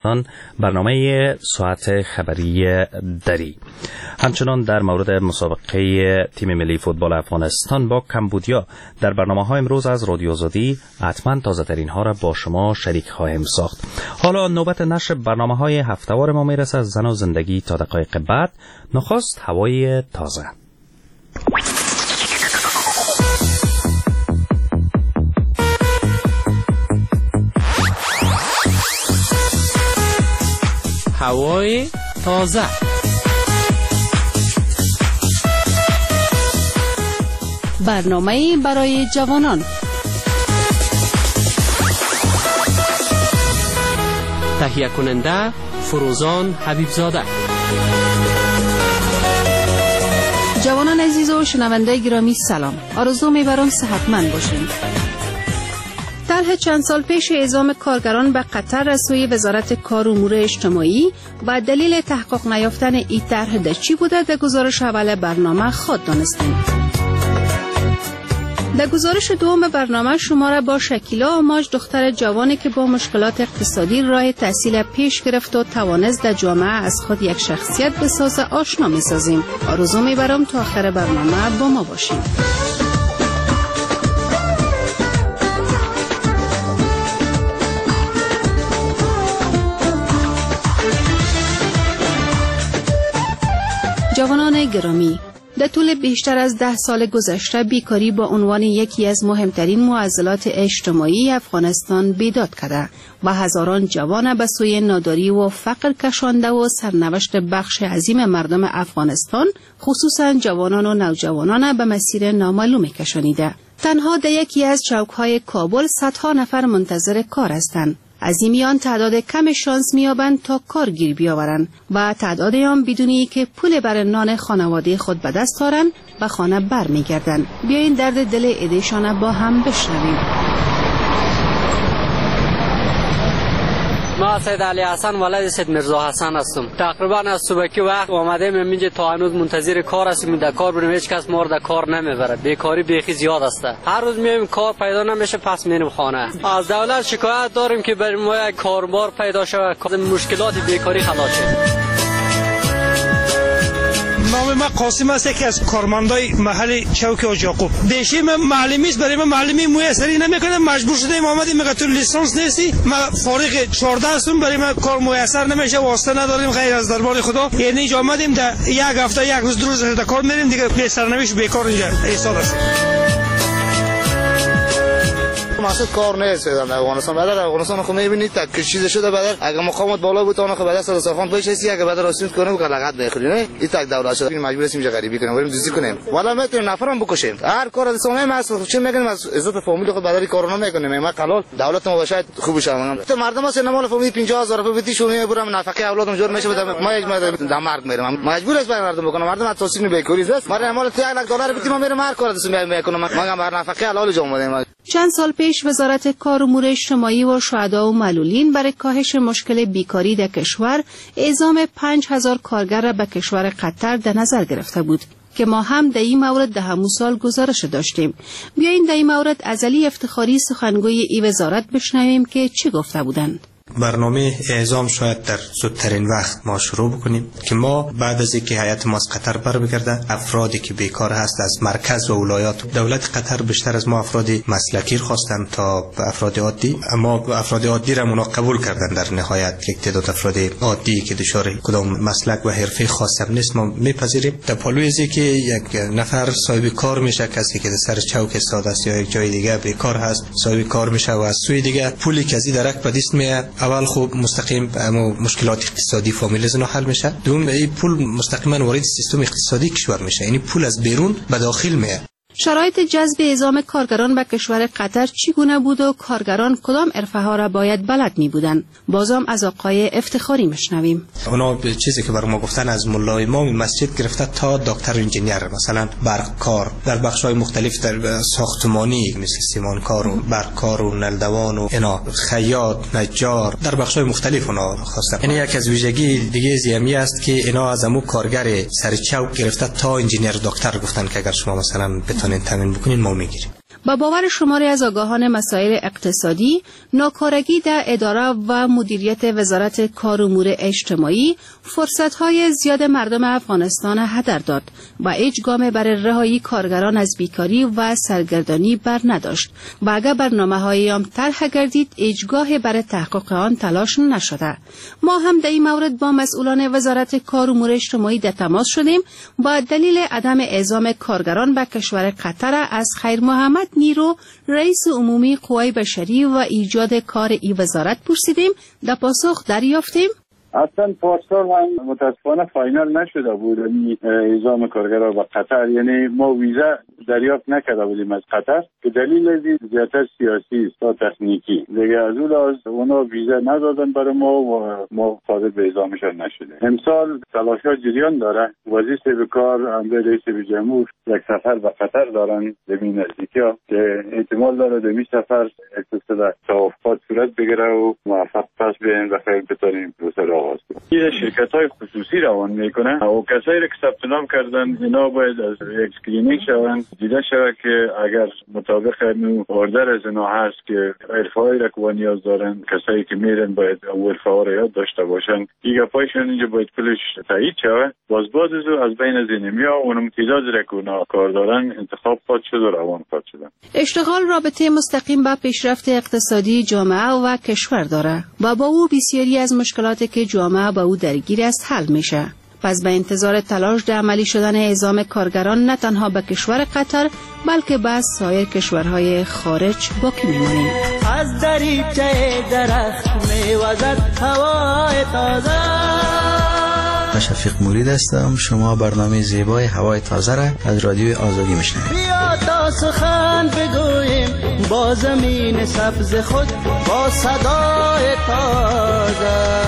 برنامه ساعت خبری دری. همچنان در مورد مسابقه تیم ملی فوتبال افغانستان با کمبودیا در برنامه‌های امروز از رادیو آزادی حتما تازه‌ترین ها را با شما شریک خواهیم ساخت. حالا نوبت نشر برنامه‌های هفته‌وار ما میرسه از زن و زندگی تا دقایق بعد. نخست هوای تازه. هوای تازه. برنامه برای جوانان. تهیه کننده فروزان حبیبزاده. جوانان عزیز و شنونده گرامی سلام. آرزو می‌برم صحتمند باشین. طرح چند سال پیش اعزام کارگران به قطر از سوی وزارت کار و امور اجتماعی و دلیل تحقق نیافتن این طرح در چی بوده در گزارش اول برنامه خود دانستیم. در گزارش دوم برنامه شما را با شکیلا آماج، دختر جوانی که با مشکلات اقتصادی راه تحصیل پیش گرفت و توانست در جامعه از خود یک شخصیت بسازه آشنا می‌سازیم. آرزو می‌برم تا آخر برنامه با ما باشید. جوانان گرامی، در طول بیشتر از 10 سال گذشته بیکاری با عنوان یکی از مهمترین معضلات اجتماعی افغانستان بیداد کرده و هزاران جوان به سوی ناداری و فقر کشانده و سرنوشت بخش عظیم مردم افغانستان خصوصا جوانان و نوجوانان به مسیر نامعلوم کشانیده. تنها در یکی از چوک‌های کابل صدها نفر منتظر کار هستند. از این میان تعداد کم شانس میابند تا کار گیر بیاورند و تعداد آن بدونی که پول بر نان خانواده خود به دست آورند به خانه بر میگردند. بیاین درد دل ایدهشان با هم بشنویم. ما سید علی حسن ولد سید مرزا حسن هستم. تقریبا از صبحی وقت اومدیم اینجا تا هنوز منتظر کار هستیم. در کار بریم، هیچ کس ما رو در کار نمیبره. بیکاری بیخی زیاد است. هر روز میایم کار پیدا نمیشه، پس میریم خانه. از دولت شکایت داریم که برای ما یک کاربار پیدا شه، از مشکلات بیکاری خلاص شیم. نام من قاسم است، یکی از کارمندای محل چوک حاج یعقوب. دیشی من معلمی است، برای من معلمی میسری نمیکنه، مجبور شدیم اومدیم. میگه تو لیسانس نیستی، من فارغ 14 هستم، برای من کار میسر نمیشه، واسطه نداریم غیر از دربار خدا. یعنی اینجا اومدیم در یک هفته یک روز دو روز در کار میریم دیگه، به سرنوشت بیکار اینجا ایستاده است. مقصد کار نیست در افغانستان. بعد افغانستان خو میبینید تک چیز شده، بعد اگه مقامات بالا بود اون خو بعد سال سرخان پیش هستی، اگه بعد رسید کنه که لغت میخوری نه، این تک دولت شده مجبور هستیم اینجا غریبی کنیم، بریم دوزی کنیم، والا میتونیم نفرم بکشیم. هر کار از سومه مسئول چه میگن، از عزت فامیل خود بدری کار نمیکنیم. ما قلال دولت ما باشه خوب شه. تو مردم است نمال فامیل 50000 روپیه بدی شو میبرم نفقه اولادم جور میشه، ما یک در مرگ میرم، مجبور است برای مردم بکنم. مردم توصیف بیکاری است، ما مال 1 لک دلار بدیم ما میرم هر کار دست میکنم، ما بر نفقه حلال جام بدیم. چند سال پیش وزارت کار و امور اجتماعی و شهدا و معلولین برای کاهش مشکل بیکاری در کشور اعزام 5000 کارگر را به کشور قطر در نظر گرفته بود که ما هم در این مورد در همون سال گزارش داشتیم. بیایید در این مورد از علی افتخاری سخنگوی این وزارت بشنویم که چی گفته بودند. برنامه اعزام شاید در زودترین وقت ما شروع بکنیم که ما بعد از اینکه هیئت ما از قطر برمیگرده افرادی که بیکار هست از مرکز و ولایات، دولت قطر بیشتر از ما افراد مسلکی خواستن تا افراد عادی، اما افراد عادی را اونا قبول کردن. در نهایت یک تعداد افراد عادی که دچار کدام مسلک و حرفه خاص هم نیست ما میپذیریم. در پالوی از اینکه یک نفر صاحب کار میشه، کسی که در سر چوک استاد است یا یک جای دیگه بیکار هست صاحب کار میشه و از سوی دیگه پولی که از درک به دست میاد، اول خوب مستقیم اما مشکلات اقتصادی فامیل زنو حل میشه، دوم این پول مستقیما وارد سیستم اقتصادی کشور میشه، یعنی پول از بیرون به داخل میاد. شرایط جذب اعزام کارگران به کشور قطر چگونه بود و کارگران کدام حرفه‌ها را باید بلد می بودند؟ بازم از آقای افتخاری میشنویم. اونا چیزی که بر ما گفتن از مولای امام مسجد گرفته تا دکتر انجینیر، مثلا برق کار در بخش‌های مختلف، در ساختمانی مثل سیمانکار و برق کار و نلدوان و اینا، خیاط، نجار، در بخش‌های مختلف اونا خواستن. یعنی یک از ویژگی دیگه زیمی است که اینا از امو کارگر سر چوک گرفته تا انجینیر دکتر گفتن که اگر شما مثلا بتونین تامین بکنین ما میگیریم. با باور شماری از آگاهان مسائل اقتصادی، ناکارگی در اداره و مدیریت وزارت کار و امور اجتماعی فرصت‌های زیاد مردم افغانستان هدر داد و هیچ گام برای رهایی کارگران از بیکاری و سرگردانی بر نداشت و اگر برنامه‌های آن طرح گردید هیچگاه برای تحقق آن تلاش نشده. ما هم در این مورد با مسئولان وزارت کار و امور اجتماعی در تماس شدیم با دلیل عدم اعزام کارگران به کشور قطر از خیر محمد نیرو رئیس عمومی قوای بشری و ایجاد کار این وزارت پرسیدیم. در پاسخ دریافتیم اصلا پاسپورت هم متاسفانه فاینال نشده بود اعزام کارگران به قطر، یعنی ما ویزا دریافت نکرده بودیم از قطر که دلیل از زیادتر سیاسی است تا تکنیکی دیگه. از اون لحاظ اونا ویزا ندادن برای ما و ما قادر به اعزامشان نشده. امسال تلاش‌ها جریان داره. وزیر صاحب کار امر رئیس جمهور یک سفر به قطر دارن زمین نزدیکی‌ها که احتمال داره در این سفر اقتصاد توافقات صورت بگیره و موفق پس بیاین و خیر بتونیم پروسه را آغاز کنیم. این شرکت‌های خصوصی روان میکنه و کسایی که ثبت نام کردن اینا باید از یک اسکرینینگ شوند، دیده شود که اگر مطابق اوردر از اینا هست که حرفه‌ای را که نیاز دارن، کسایی که میرن باید اول حرفه‌ها را یاد داشته باشن. دیگه پایشون اینجا باید پولش تایید شود. باز از بین از اینمیا اونم تعداد را که اونا کار دارن انتخاب خود شد و روان خود شدن. اشتغال رابطه مستقیم با پیشرفت اقتصادی جامعه و کشور داره و با او بسیاری از مشکلاتی که جامعه با او درگیر است حل میشه. پس به انتظار تلاش در عملی شدن اعزام کارگران نه تنها به کشور قطر بلکه به سایر کشورهای خارج باقی میمانیم. از دریچه درخت میوزد هوای تازه. شفیق مورید هستم. شما برنامه زیبای هوای تازه را از رادیوی آزادی میشنوید. بیا تا سخن بگوییم با زمین سبز خود با صدای تازه.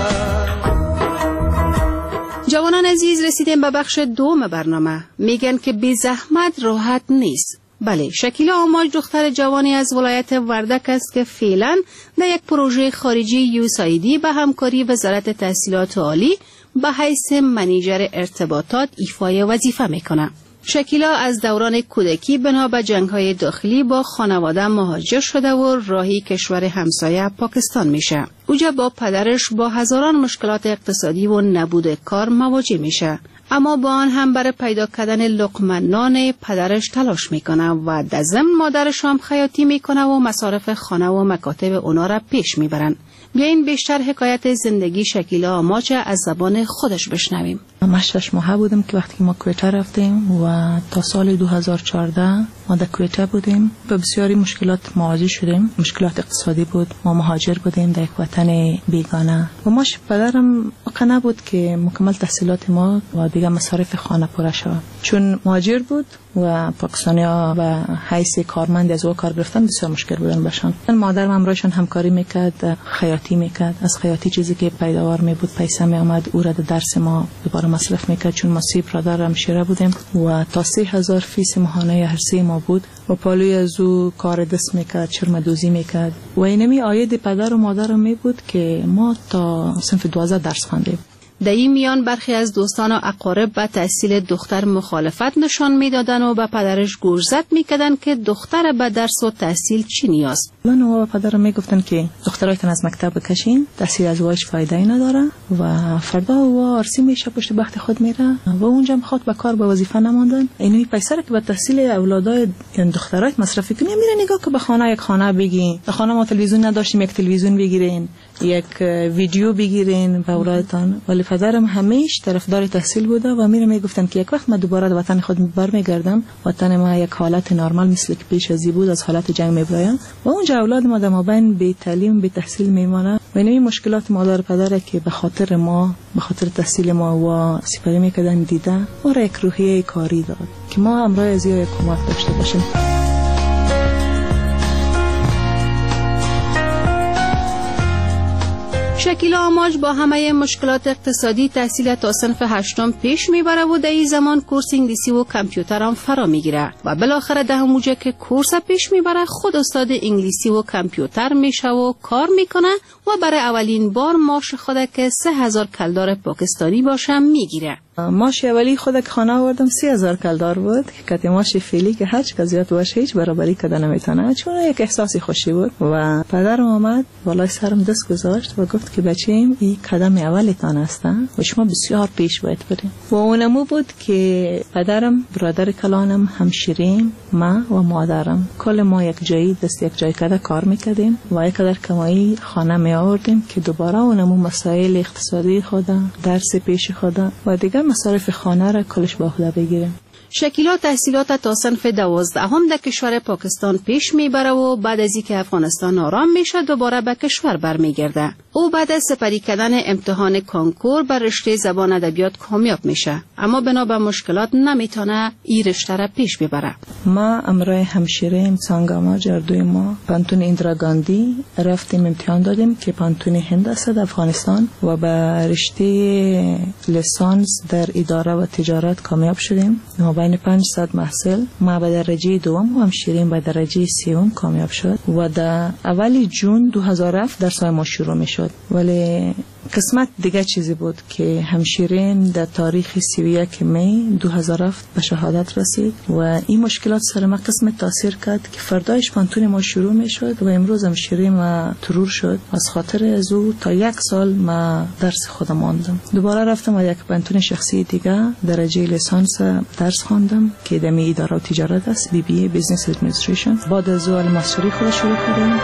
جوانان عزیز، رسیدیم به بخش دوم برنامه. میگن که بی زحمت راحت نیست. بله، شکیلا آماج دختر جوانی از ولایت وردک است که فعلا در یک پروژه خارجی USAID به همکاری وزارت تحصیلات عالی به حیث منیجر ارتباطات ایفای وظیفه میکنه. شکیلا از دوران کودکی بنا به جنگ‌های داخلی با خانواده مهاجر شده و راهی کشور همسایه پاکستان میشه. اوجا با پدرش با هزاران مشکلات اقتصادی و نبود کار مواجه میشه، اما با آن هم برای پیدا کردن لقمه نان پدرش تلاش میکنه و در ضمن مادرش هم خیاطی میکنه و مصارف خانه و مکاتب اونا را پیش میبرن. بیاین بیشتر حکایت زندگی شکیلا آماج از زبان خودش بشنویم. من 6 ماه بودم که وقتی ما کویته رفتیم و تا سال 2014 ما در کویته بودیم. به بسیاری مشکلات مواجه شدیم. مشکلات اقتصادی بود. ما مهاجر بودیم در یک وطن بیگانه و ماش پدرم قناع بود که مکمل تحصیلات ما و دیگه مصارف خانه پوره شود. چون مهاجر بود و پاکستانی‌ها و حیث کارمند از او کار گرفتن بسیار مشکل بودن باشن. مادرم همراهشان همکاری میکرد، خیاطی میکرد. از خیاطی چیزی که پیداوار می بود پیسه می آمد، او را درس ما دوباره مصرف میکرد چون ما 3 برادر همشیره بودیم و تا 3000 فیس ماهانه هر سه ما بود و پالوی از او کار دست میکرد، چرم دوزی میکرد و اینمی عاید پدر و مادرم می بود که ما تا صنف 12 درس خواندیم. در این میان برخی از دوستان و اقارب به تحصیل دختر مخالفت نشان میدادن و به پدرش گوشزد میکردن که دختر به درس و تحصیل چی نیاز. من و پدرم میگفتن که دخترایتان از مکتب بکشین، تحصیل از وایش فایده ای نداره و فردا و آرسی میشه پشت بخت خود میره و اونجا میخواد به کار به وظیفه نماندن. اینوی پیسه که به تحصیل اولادای دخترایت مصرف کنی میره نگاه که به خانه یک خانه بگی، به خانه ما تلویزیون نداشتیم یک تلویزیون بگیرین، یک ویدیو بگیرین به اولادتان. ولی پدرم همیشه طرفدار تحصیل بوده و میره میگفتن که یک وقت من دوباره به وطن خود برمیگردم، وطن ما یک حالت نرمال مثل که پیش ازی بود از حالت جنگ میبرایم و اونجا اولاد ما در مابین بی تعلیم بی تحصیل میمونه و این مشکلات مادر پدر که به خاطر ما به خاطر تحصیل ما و سپری میکردن دیده ما را یک روحیه کاری داد که ما همراه از یک کمک داشته باشیم. شکیلا آماج با همه مشکلات اقتصادی تحصیل تا صنف 8 پیش میبره و در این زمان کورس انگلیسی و کامپیوتر هم فرا میگیره و بالاخره ده موجه که کورس پیش میبره خود استاد انگلیسی و کامپیوتر میشه و کار میکنه و برای اولین بار معاش خود که 3000 کلدار پاکستانی باشه میگیره. ماش اولی خود خانه آوردم 30,000 کلدار بود که کتی ماش فیلی که هیچ کزیات باشه هیچ برابری کده نمیتونه، چون یک احساسی خوشی بود. و پدرم آمد بالای سرم دست گذاشت و گفت که بچه‌ام این قدم اولیتان است و شما بسیار پیش باید برید. و اونمو بود که پدرم، برادر کلانم، همشیریم، ما و مادرم کل ما یک جایی دست یک جای کده کار میکردیم و یک قدر کمایی خانه می آوردیم که دوباره اونمو مسائل اقتصادی خود، درس پیش خود و دیگر مصارف خانه را کلش با خود بگیریم. شکیلا تحصیلات تا صنف 12 هم در کشور پاکستان پیش میبره و بعد از اینکه افغانستان آرام میشه دوباره به کشور برمیگرده. او بعد از سپری کردن امتحان کنکور بر رشته زبان ادبیات کامیاب میشه، اما بنا به مشکلات نمیتونه این رشته را پیش ببره. ما امرای همشیره سانگاما جردوی ما پانتون ایندرا گاندی رفتیم امتحان دادیم که پانتون هند است در افغانستان و به رشته لیسانس در اداره و تجارت کامیاب شدیم. ما بین 500 محصل ما به درجه دوم و همشیرین به درجه سوم کامیاب شد و در اول جون 2007 درس ما شروع می شد. ولی قسمت دیگه چیزی بود که همشیرین در تاریخ 31 می 2007 به شهادت رسید و این مشکلات سر ما قسمت تاثیر کرد که فردایش پانتون ما شروع می شد و امروز همشیرین ما ترور شد. از خاطر از او تا 1 سال ما درس خودم ماندم. دوباره رفتم و یک پانتون شخصی دیگه درجه لیسانس درس خواندم که دمی اداره و تجارت است، BBA Business Administration. بعد از او ماستری خود شروع کردم.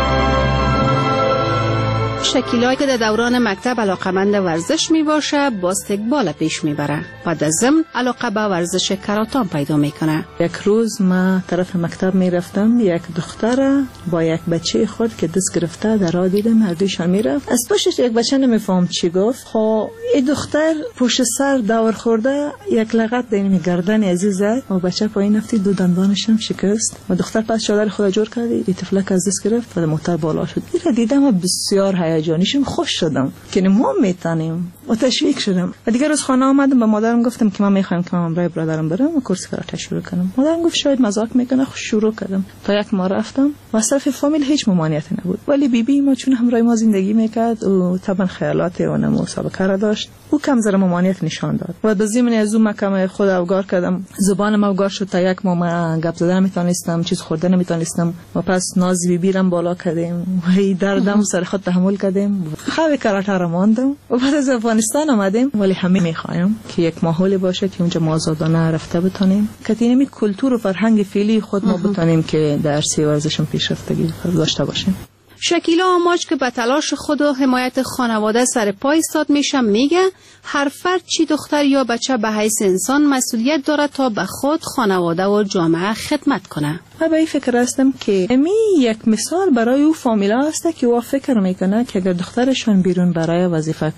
شکیلا که در دوران مکتب علاقمند ورزش می باشه باسکتبال پیش می بره. بعد از ضمن علاقه به ورزش کراتان پیدا می کنه. یک روز ما طرف مکتب می رفتم، یک دختر با یک بچه خود که دست گرفته در راه دیدم، هر دویشان می رفت. از پشتش یک بچه نمیفهم چی گفت. خب این دختر پشت سر دور خورده یک لغت دین گردن عزیز زد و بچه پایین رفت، دو دندانش هم شکست و دختر پس چادر خود جور کرد، این طفلک از دست گرفت و موتور بالا شد. این دیدم بسیار هیجانیشم خوش شدم که ما میتونیم و تشویق شدم. و دیگه روز خانه آمدم به مادرم گفتم که من میخوام که من برای برادرم برم و کورس کراته شروع کنم. مادرم گفت شاید مزاق میکنه. شروع کردم. تا 1 ماه رفتم و از طرف فامیل هیچ ممانعتی نبود، ولی بیبی ما چون همراه ما زندگی میکرد و طبعا خیالات اون مسابقه را داشت، او کم ذره ممانعت نشان داد و به ضمن از اون مکم خود اوگار کردم. زبانم اوگار شد. تا 1 ماه من گپ زدن نمیتونستم، چیز خوردن نمیتونستم و پس ناز بیبی رم بالا کردیم و هی دردم سر خود تحمل کردیم. خواب کراته را ماندم و بعد از افغانستان آمدیم. ولی همه میخوایم که یک ماحولی باشه که اونجا ما آزادانه رفته بتونیم، که اینمی کلتور و فرهنگ فعلی خود ما بتونیم که در عرصه ورزشم پیشرفتگی داشته باشیم. شکیلا آماج که به تلاش خود و حمایت خانواده سر پای ایستاد میشه میگه هر فرد چی دختر یا بچه به حیث انسان مسئولیت داره تا به خود، خانواده و جامعه خدمت کنه. من به این فکر هستم که امی یک مثال برای او فامیلا است که او فکر میکنه که اگر دخترشون بیرون برای وظیفه